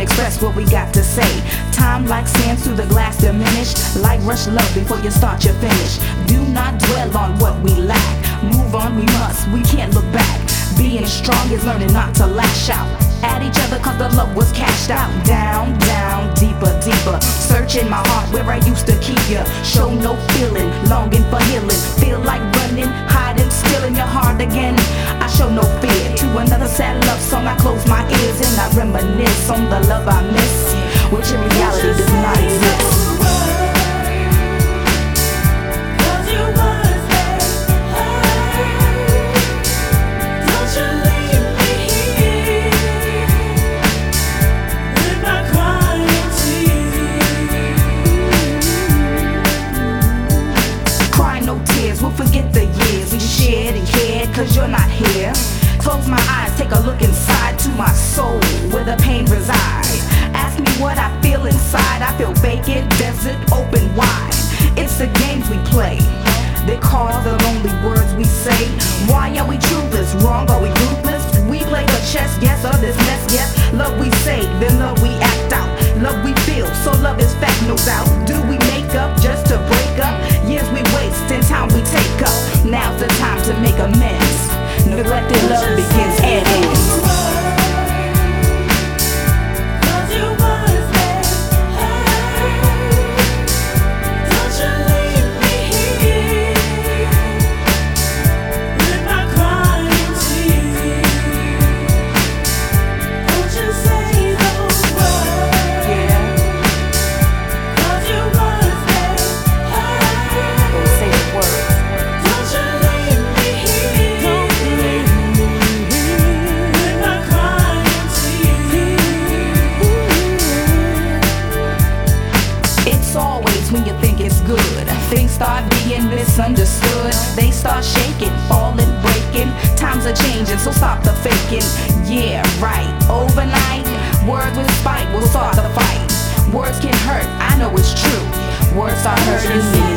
express what we got to say. Time like sand through the glass diminish. Like rush love before you start, you finish. Do not dwell on what we lack. Move on, we must, we can't look back. Being strong is learning not to lash out at each other, cause the love was cashed out. Down, down, deeper, deeper. Searching my heart where I used to keep you. Show no feeling, longing for healing. Feel like running, hiding, stealing your heart again. I show no fear. To another sad love song, I close my ears and I reminisce on the love I miss, which in reality does not exist. We'll forget the years we shared and cared, cause you're not here. Close my eyes, take a look inside to my soul, where the pain resides. Ask me what I feel inside. I feel vacant, desert, open wide. It's the games we play, they call the lonely words we say. Why are we truthless? Wrong, are we ruthless? We play the chess, yes, or this mess, yes. Love we say, then love we act out. Love we feel, so love is fact, no doubt. Do we make up just to break up? Years we waste and time we take up. Now's the time to make amends. Neglected love begins and ends. When you think it's good, things start being misunderstood. They start shaking, falling, breaking. Times are changing, so stop the faking. Yeah, right, overnight, words with spite will start the fight. Words can hurt, I know it's true. Words start hurting me.